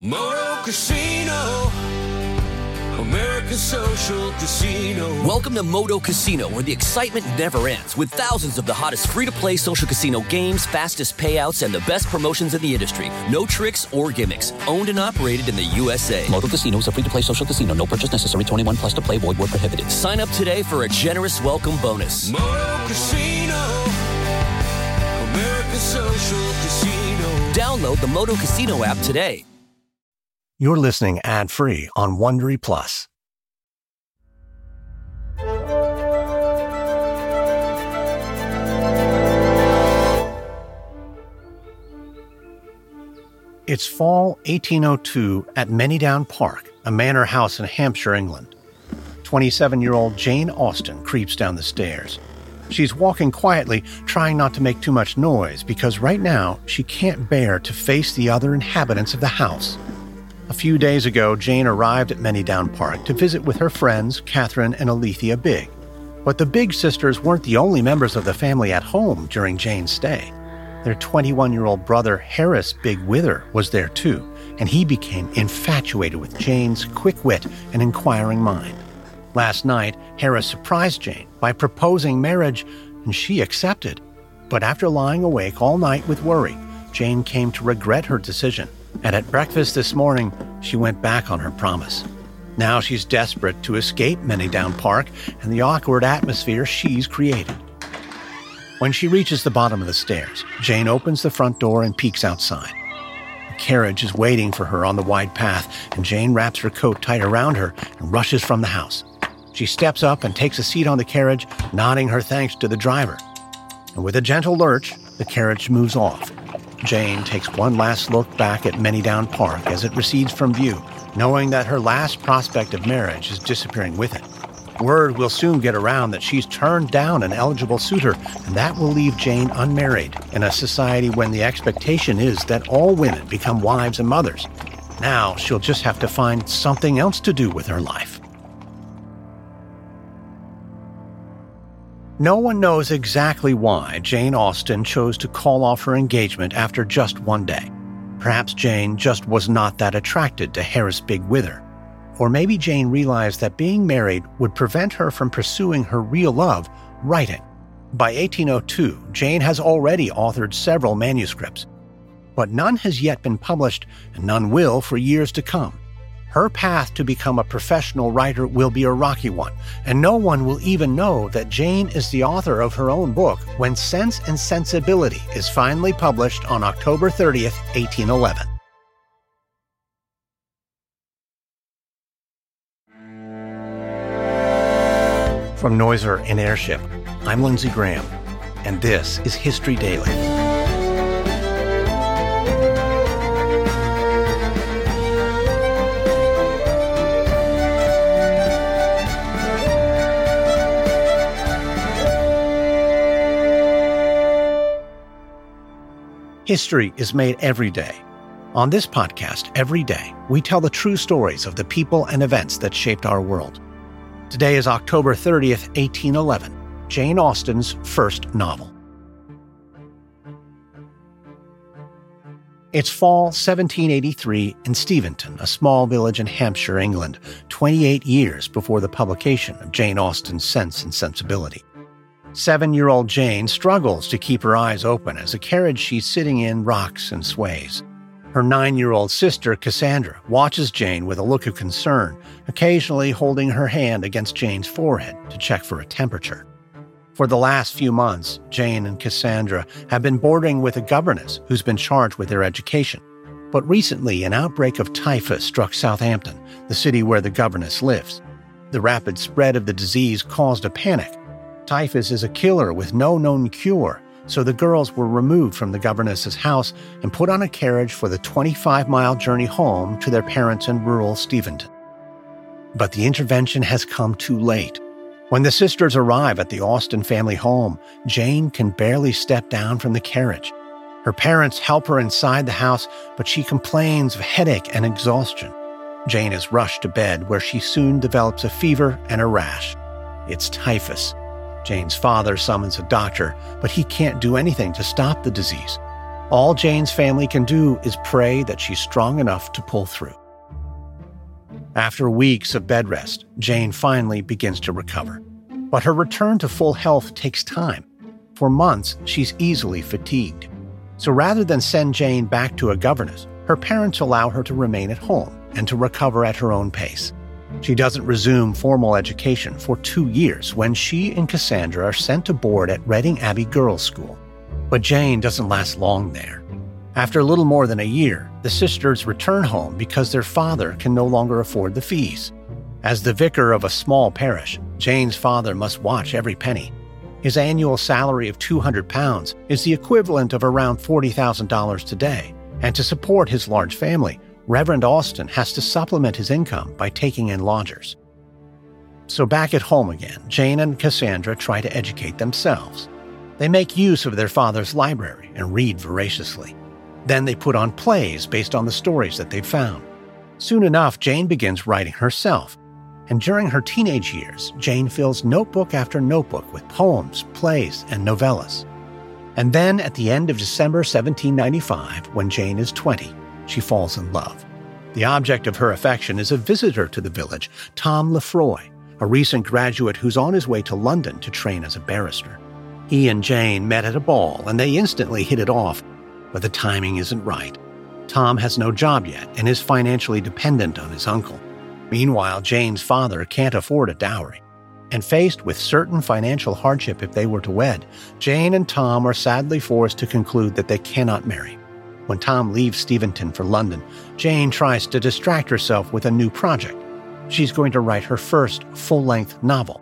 Moto Casino, American Social Casino. Welcome to Moto Casino, where the excitement never ends, with thousands of the hottest free-to-play social casino games, fastest payouts, and the best promotions in the industry. No tricks or gimmicks. Owned and operated in the USA. Moto Casino is a free-to-play social casino. No purchase necessary. 21 plus to play. Void where prohibited. Sign up today for a generous welcome bonus. Moto Casino, American Social Casino. Download the Moto Casino app today. You're listening ad-free on Wondery Plus. It's fall 1802 at Manydown Park, a manor house in Hampshire, England. 27-year-old Jane Austen creeps down the stairs. She's walking quietly, trying not to make too much noise, because right now she can't bear to face the other inhabitants of the house. A few days ago, Jane arrived at Manydown Park to visit with her friends, Catherine and Alethea Bigg. But the Bigg sisters weren't the only members of the family at home during Jane's stay. Their 21-year-old brother, Harris Bigg Wither, was there too, and he became infatuated with Jane's quick wit and inquiring mind. Last night, Harris surprised Jane by proposing marriage, and she accepted. But after lying awake all night with worry, Jane came to regret her decision. And at breakfast this morning, she went back on her promise. Now she's desperate to escape Manydown Park and the awkward atmosphere she's created. When she reaches the bottom of the stairs, Jane opens the front door and peeks outside. A carriage is waiting for her on the wide path, and Jane wraps her coat tight around her and rushes from the house. She steps up and takes a seat on the carriage, nodding her thanks to the driver. And with a gentle lurch, the carriage moves off. Jane takes one last look back at Manydown Park as it recedes from view, knowing that her last prospect of marriage is disappearing with it. Word will soon get around that she's turned down an eligible suitor, and that will leave Jane unmarried in a society when the expectation is that all women become wives and mothers. Now she'll just have to find something else to do with her life. No one knows exactly why Jane Austen chose to call off her engagement after just one day. Perhaps Jane just was not that attracted to Harris Bigg Wither. Or maybe Jane realized that being married would prevent her from pursuing her real love, writing. By 1802, Jane has already authored several manuscripts. But none has yet been published, and none will for years to come. Her path to become a professional writer will be a rocky one, and no one will even know that Jane is the author of her own book when Sense and Sensibility is finally published on October 30th, 1811. From Noiser and Airship, I'm Lindsey Graham, and this is History Daily. History is made every day. On this podcast, every day, we tell the true stories of the people and events that shaped our world. Today is October 30th, 1811, Jane Austen's first novel. It's fall 1783 in Steventon, a small village in Hampshire, England, 28 years before the publication of Jane Austen's Sense and Sensibility. 7-year-old Jane struggles to keep her eyes open as the carriage she's sitting in rocks and sways. Her 9-year-old sister, Cassandra, watches Jane with a look of concern, occasionally holding her hand against Jane's forehead to check for a temperature. For the last few months, Jane and Cassandra have been boarding with a governess who's been charged with their education. But recently, an outbreak of typhus struck Southampton, the city where the governess lives. The rapid spread of the disease caused a panic. Typhus is a killer with no known cure, so the girls were removed from the governess's house and put on a carriage for the 25-mile journey home to their parents in rural Steventon. But the intervention has come too late. When the sisters arrive at the Austen family home, Jane can barely step down from the carriage. Her parents help her inside the house, but she complains of headache and exhaustion. Jane is rushed to bed, where she soon develops a fever and a rash. It's typhus. Jane's father summons a doctor, but he can't do anything to stop the disease. All Jane's family can do is pray that she's strong enough to pull through. After weeks of bed rest, Jane finally begins to recover. But her return to full health takes time. For months, she's easily fatigued. So rather than send Jane back to a governess, her parents allow her to remain at home and to recover at her own pace. She doesn't resume formal education for 2 years when she and Cassandra are sent to board at Reading Abbey Girls' School. But Jane doesn't last long there. After a little more than a year, the sisters return home because their father can no longer afford the fees. As the vicar of a small parish, Jane's father must watch every penny. His annual salary of £200 is the equivalent of around $40,000 today, and to support his large family, Reverend Austin has to supplement his income by taking in lodgers. So back at home again, Jane and Cassandra try to educate themselves. They make use of their father's library and read voraciously. Then they put on plays based on the stories that they'd found. Soon enough, Jane begins writing herself. And during her teenage years, Jane fills notebook after notebook with poems, plays, and novellas. And then at the end of December 1795, when Jane is 20, she falls in love. The object of her affection is a visitor to the village, Tom Lefroy, a recent graduate who's on his way to London to train as a barrister. He and Jane met at a ball, and they instantly hit it off, but the timing isn't right. Tom has no job yet and is financially dependent on his uncle. Meanwhile, Jane's father can't afford a dowry. And faced with certain financial hardship if they were to wed, Jane and Tom are sadly forced to conclude that they cannot marry. When Tom leaves Steventon for London, Jane tries to distract herself with a new project. She's going to write her first full-length novel.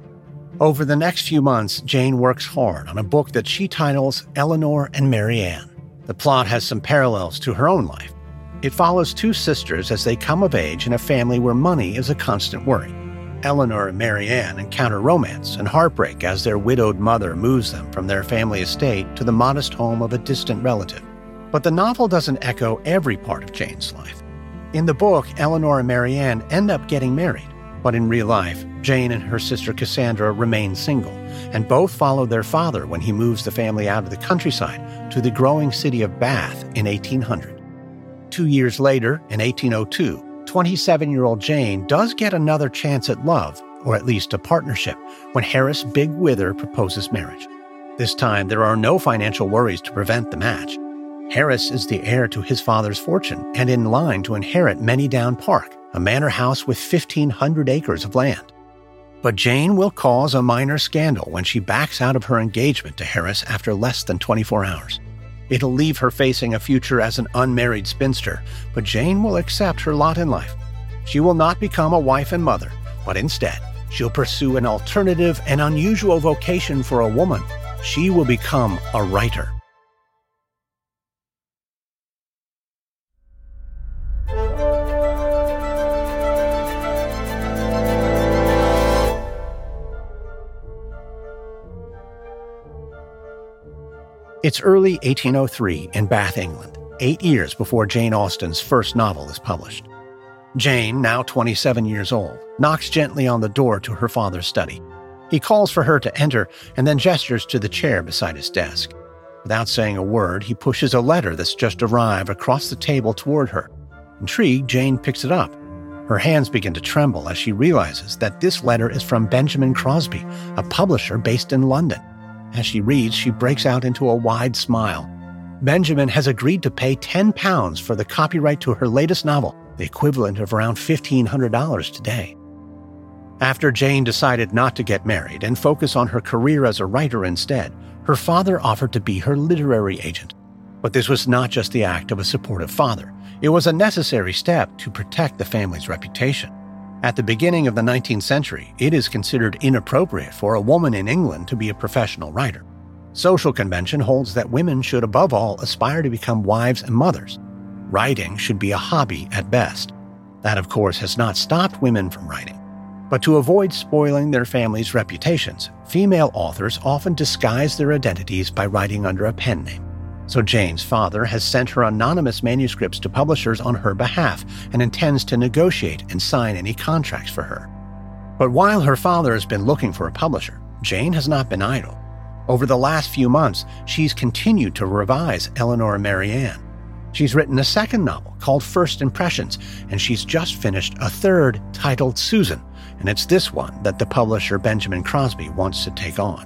Over the next few months, Jane works hard on a book that she titles Eleanor and Marianne. The plot has some parallels to her own life. It follows two sisters as they come of age in a family where money is a constant worry. Eleanor and Marianne encounter romance and heartbreak as their widowed mother moves them from their family estate to the modest home of a distant relative. But the novel doesn't echo every part of Jane's life. In the book, Eleanor and Marianne end up getting married, but in real life, Jane and her sister Cassandra remain single, and both follow their father when he moves the family out of the countryside to the growing city of Bath in 1800. 2 years later, in 1802, 27-year-old Jane does get another chance at love, or at least a partnership, when Harris Big Wither proposes marriage. This time, there are no financial worries to prevent the match. Harris is the heir to his father's fortune and in line to inherit Manydown Park, a manor house with 1,500 acres of land. But Jane will cause a minor scandal when she backs out of her engagement to Harris after less than 24 hours. It'll leave her facing a future as an unmarried spinster, but Jane will accept her lot in life. She will not become a wife and mother, but instead, she'll pursue an alternative and unusual vocation for a woman. She will become a writer. It's early 1803 in Bath, England, 8 years before Jane Austen's first novel is published. Jane, now 27 years old, knocks gently on the door to her father's study. He calls for her to enter and then gestures to the chair beside his desk. Without saying a word, he pushes a letter that's just arrived across the table toward her. Intrigued, Jane picks it up. Her hands begin to tremble as she realizes that this letter is from Benjamin Crosby, a publisher based in London. As she reads, she breaks out into a wide smile. Benjamin has agreed to pay £10 for the copyright to her latest novel, the equivalent of around $1,500 today. After Jane decided not to get married and focus on her career as a writer instead, her father offered to be her literary agent. But this was not just the act of a supportive father. It was a necessary step to protect the family's reputation. At the beginning of the 19th century, it is considered inappropriate for a woman in England to be a professional writer. Social convention holds that women should above all aspire to become wives and mothers. Writing should be a hobby at best. That, of course, has not stopped women from writing. But to avoid spoiling their families' reputations, female authors often disguise their identities by writing under a pen name. So Jane's father has sent her anonymous manuscripts to publishers on her behalf and intends to negotiate and sign any contracts for her. But while her father has been looking for a publisher, Jane has not been idle. Over the last few months, she's continued to revise Eleanor and Marianne. She's written a second novel called First Impressions, and she's just finished a third titled Susan, and it's this one that the publisher Benjamin Crosby wants to take on.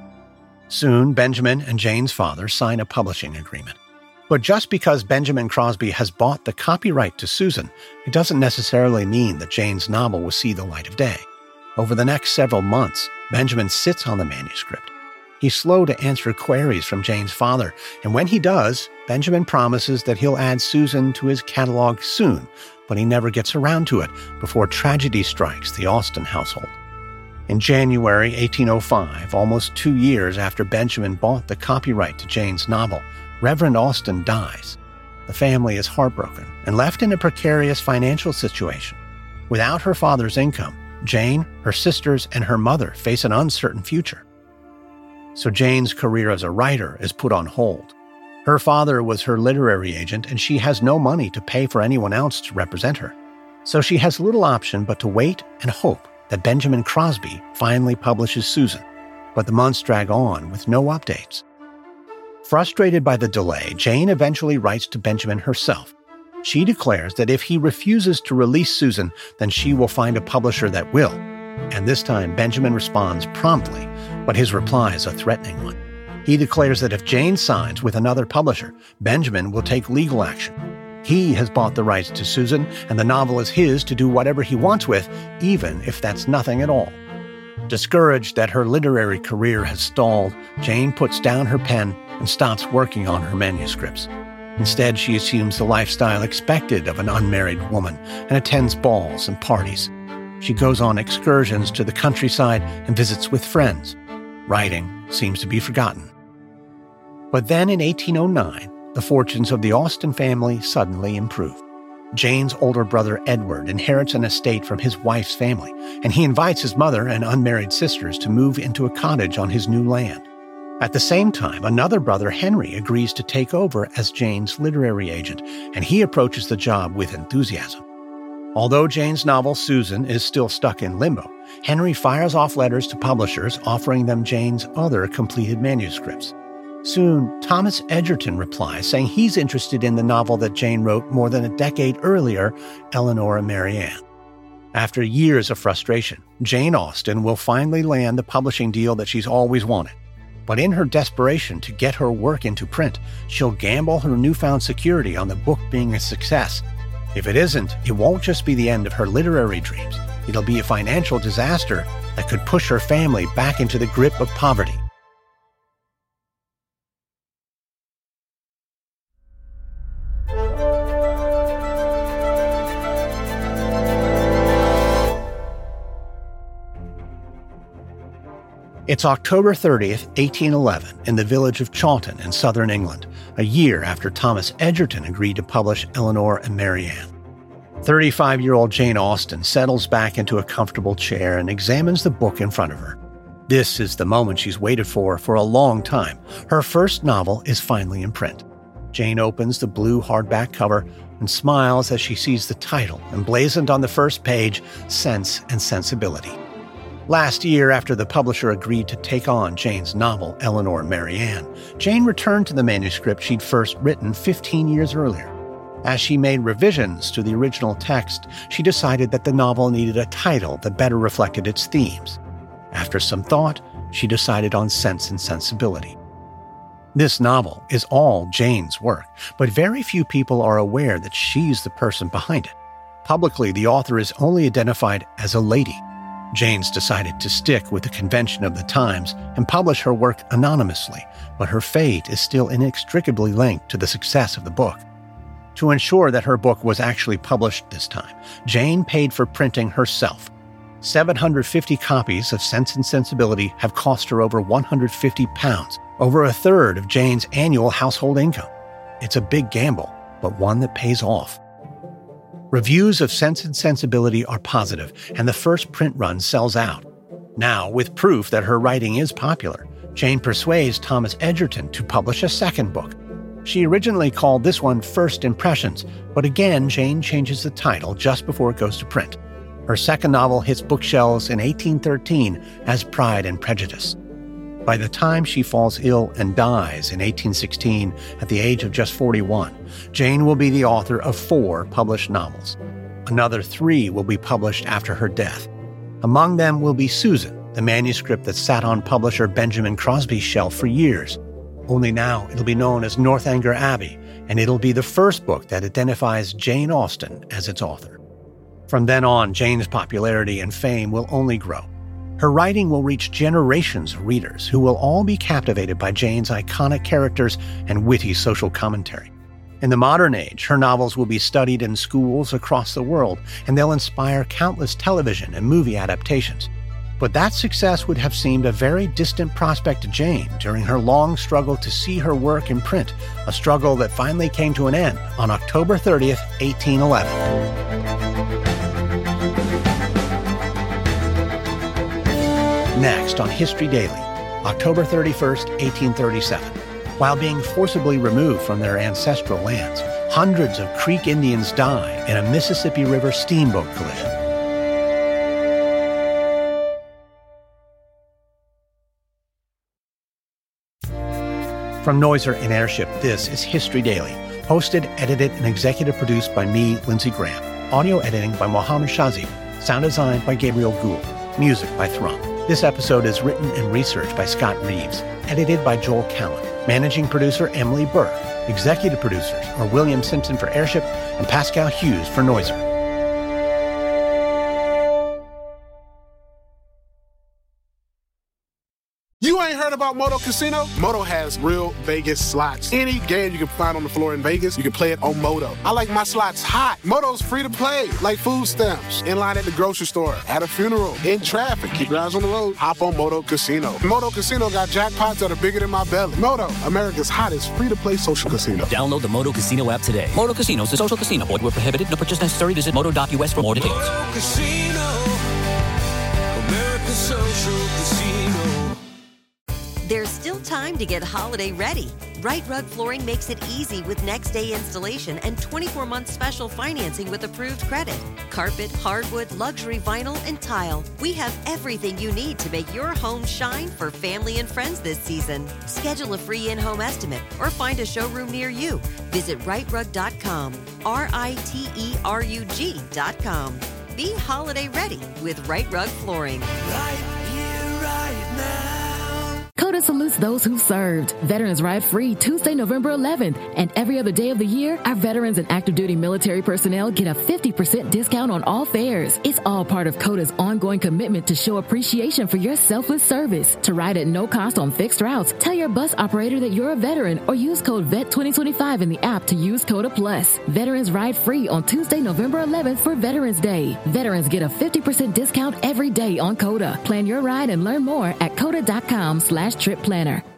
Soon, Benjamin and Jane's father sign a publishing agreement. But just because Benjamin Crosby has bought the copyright to Susan, it doesn't necessarily mean that Jane's novel will see the light of day. Over the next several months, Benjamin sits on the manuscript. He's slow to answer queries from Jane's father, and when he does, Benjamin promises that he'll add Susan to his catalog soon, but he never gets around to it before tragedy strikes the Austen household. In January 1805, almost 2 years after Benjamin bought the copyright to Jane's novel, Reverend Austen dies. The family is heartbroken and left in a precarious financial situation. Without her father's income, Jane, her sisters, and her mother face an uncertain future. So Jane's career as a writer is put on hold. Her father was her literary agent, and she has no money to pay for anyone else to represent her. So she has little option but to wait and hope that Benjamin Crosby finally publishes Susan. But the months drag on with no updates. Frustrated by the delay, Jane eventually writes to Benjamin herself. She declares that if he refuses to release Susan, then she will find a publisher that will. And this time, Benjamin responds promptly, but his reply is a threatening one. He declares that if Jane signs with another publisher, Benjamin will take legal action. He has bought the rights to Susan, and the novel is his to do whatever he wants with, even if that's nothing at all. Discouraged that her literary career has stalled, Jane puts down her pen and stops working on her manuscripts. Instead, she assumes the lifestyle expected of an unmarried woman and attends balls and parties. She goes on excursions to the countryside and visits with friends. Writing seems to be forgotten. But then in 1809, the fortunes of the Austen family suddenly improve. Jane's older brother Edward inherits an estate from his wife's family, and he invites his mother and unmarried sisters to move into a cottage on his new land. At the same time, another brother, Henry, agrees to take over as Jane's literary agent, and he approaches the job with enthusiasm. Although Jane's novel Susan is still stuck in limbo, Henry fires off letters to publishers offering them Jane's other completed manuscripts. Soon, Thomas Egerton replies saying he's interested in the novel that Jane wrote more than a decade earlier, Eleanor and Marianne. After years of frustration, Jane Austen will finally land the publishing deal that she's always wanted. But in her desperation to get her work into print, she'll gamble her newfound security on the book being a success. If it isn't, it won't just be the end of her literary dreams. It'll be a financial disaster that could push her family back into the grip of poverty. It's October 30th, 1811, in the village of Chawton in southern England, a year after Thomas Egerton agreed to publish Eleanor and Marianne. 35-year-old Jane Austen settles back into a comfortable chair and examines the book in front of her. This is the moment she's waited for a long time. Her first novel is finally in print. Jane opens the blue hardback cover and smiles as she sees the title emblazoned on the first page, Sense and Sensibility. Last year, after the publisher agreed to take on Jane's novel, Eleanor and Marianne, Jane returned to the manuscript she'd first written 15 years earlier. As she made revisions to the original text, she decided that the novel needed a title that better reflected its themes. After some thought, she decided on Sense and Sensibility. This novel is all Jane's work, but very few people are aware that she's the person behind it. Publicly, the author is only identified as a lady. Jane's decided to stick with the convention of the times and publish her work anonymously, but her fate is still inextricably linked to the success of the book. To ensure that her book was actually published this time, Jane paid for printing herself. 750 copies of Sense and Sensibility have cost her over £150, over a third of Jane's annual household income. It's a big gamble, but one that pays off. Reviews of Sense and Sensibility are positive, and the first print run sells out. Now, with proof that her writing is popular, Jane persuades Thomas Egerton to publish a second book. She originally called this one First Impressions, but again, Jane changes the title just before it goes to print. Her second novel hits bookshelves in 1813 as Pride and Prejudice. By the time she falls ill and dies in 1816 at the age of just 41, Jane will be the author of 4 published novels. Another 3 will be published after her death. Among them will be Susan, the manuscript that sat on publisher Benjamin Crosby's shelf for years. Only now it'll be known as Northanger Abbey, and it'll be the first book that identifies Jane Austen as its author. From then on, Jane's popularity and fame will only grow. Her writing will reach generations of readers who will all be captivated by Jane's iconic characters and witty social commentary. In the modern age, her novels will be studied in schools across the world, and they'll inspire countless television and movie adaptations. But that success would have seemed a very distant prospect to Jane during her long struggle to see her work in print, a struggle that finally came to an end on October 30th, 1811. Next on History Daily, October 31st, 1837. While being forcibly removed from their ancestral lands, hundreds of Creek Indians die in a Mississippi River steamboat collision. From Noiser and Airship, this is History Daily, hosted, edited, and executive produced by me, Lindsey Graham. Audio editing by Mohammed Shazib. Sound design by Gabriel Gould. Music by Thrum. This episode is written and researched by Scott Reeves. Edited by Joel Callan. Managing producer Emily Burke. Executive producers are William Simpson for Airship and Pascal Hughes for Noiser. You ain't heard about Moto Casino? Moto has real Vegas slots. Any game you can find on the floor in Vegas, you can play it on Moto. I like my slots hot. Moto's free to play, like food stamps. In line at the grocery store, at a funeral, in traffic. Keep your eyes on the road. Hop on Moto Casino. Moto Casino got jackpots that are bigger than my belly. Moto, America's hottest free-to-play social casino. Download the Moto Casino app today. Moto Casino is a social casino. Void where prohibited. No purchase necessary. Visit moto.us for more details. Moto Casino, America's social casino. There's still time to get holiday ready. Right Rug Flooring makes it easy with next-day installation and 24-month special financing with approved credit. Carpet, hardwood, luxury vinyl, and tile. We have everything you need to make your home shine for family and friends this season. Schedule a free in-home estimate or find a showroom near you. Visit rightrug.com, RITERUG.com. Be holiday ready with Right Rug Flooring. Right here, right now. COTA salutes those who served. Veterans Ride Free Tuesday, November 11th. And every other day of the year, our veterans and active duty military personnel get a 50% discount on all fares. It's all part of COTA's ongoing commitment to show appreciation for your selfless service. To ride at no cost on fixed routes, tell your bus operator that you're a veteran or use code VET2025 in the app to use COTA Plus. Veterans Ride Free on Tuesday, November 11th for Veterans Day. Veterans get a 50% discount every day on COTA. Plan your ride and learn more at COTA.com/trip planner.